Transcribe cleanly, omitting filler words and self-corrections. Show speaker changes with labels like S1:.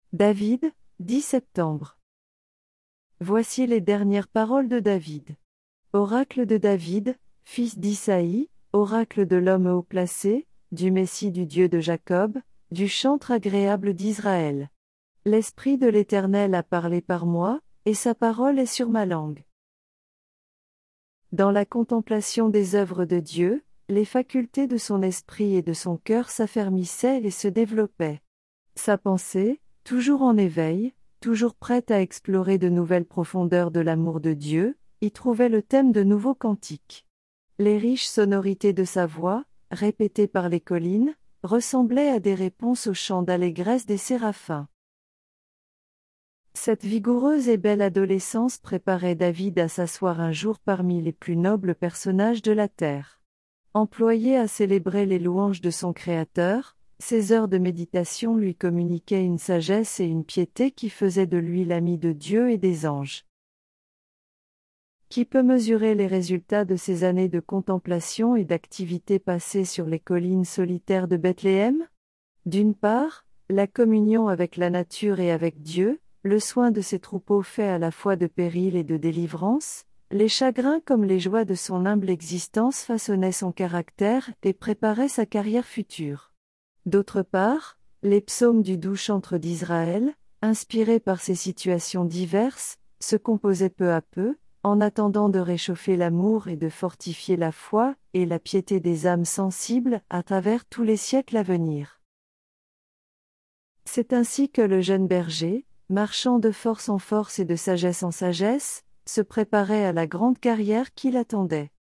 S1: David, 10 septembre. Voici les dernières paroles de David. Oracle de David, fils d'Isaïe, oracle de l'homme haut placé, du Messie du Dieu de Jacob, du chantre agréable d'Israël. L'Esprit de l'Éternel a parlé par moi, et sa parole est sur ma langue. Dans la contemplation des œuvres de Dieu, les facultés de son esprit et de son cœur s'affermissaient et se développaient. Sa pensée, toujours en éveil, toujours prête à explorer de nouvelles profondeurs de l'amour de Dieu, y trouvait le thème de nouveaux cantiques. Les riches sonorités de sa voix, répétées par les collines, ressemblaient à des réponses au chant d'allégresse des séraphins. Cette vigoureuse et belle adolescence préparait David à s'asseoir un jour parmi les plus nobles personnages de la terre. Employé à célébrer les louanges de son Créateur, ses heures de méditation lui communiquaient une sagesse et une piété qui faisaient de lui l'ami de Dieu et des anges. Qui peut mesurer les résultats de ces années de contemplation et d'activité passées sur les collines solitaires de Bethléem? D'une part, la communion avec la nature et avec Dieu, le soin de ses troupeaux fait à la fois de péril et de délivrance, les chagrins comme les joies de son humble existence façonnaient son caractère et préparaient sa carrière future. D'autre part, les psaumes du doux chantre d'Israël, inspirés par ces situations diverses, se composaient peu à peu, en attendant de réchauffer l'amour et de fortifier la foi et la piété des âmes sensibles à travers tous les siècles à venir. C'est ainsi que le jeune berger, marchant de force en force et de sagesse en sagesse, se préparait à la grande carrière qui l'attendait.